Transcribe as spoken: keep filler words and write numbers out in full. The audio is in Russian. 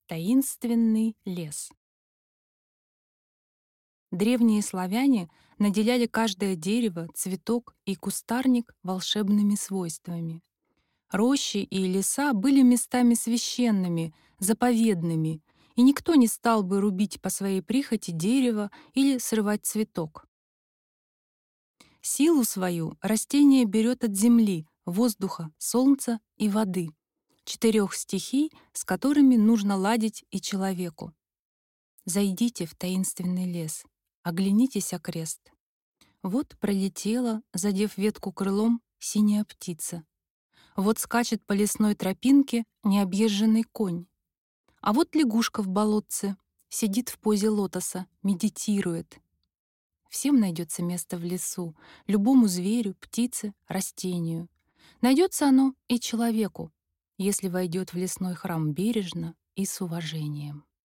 Таинственный лес. Древние славяне наделяли каждое дерево, цветок и кустарник волшебными свойствами. Рощи и леса были местами священными, заповедными, и никто не стал бы рубить по своей прихоти дерево или срывать цветок. Силу свою растение берет от земли, воздуха, солнца и воды, четырех стихий, с которыми нужно ладить и человеку. Зайдите в таинственный лес, оглянитесь окрест. Вот пролетела, задев ветку крылом, синяя птица. Вот скачет по лесной тропинке необъезженный конь. А вот лягушка в болотце, сидит в позе лотоса, медитирует. Всем найдется место в лесу, любому зверю, птице, растению. Найдется оно и человеку, если войдет в лесной храм бережно и с уважением.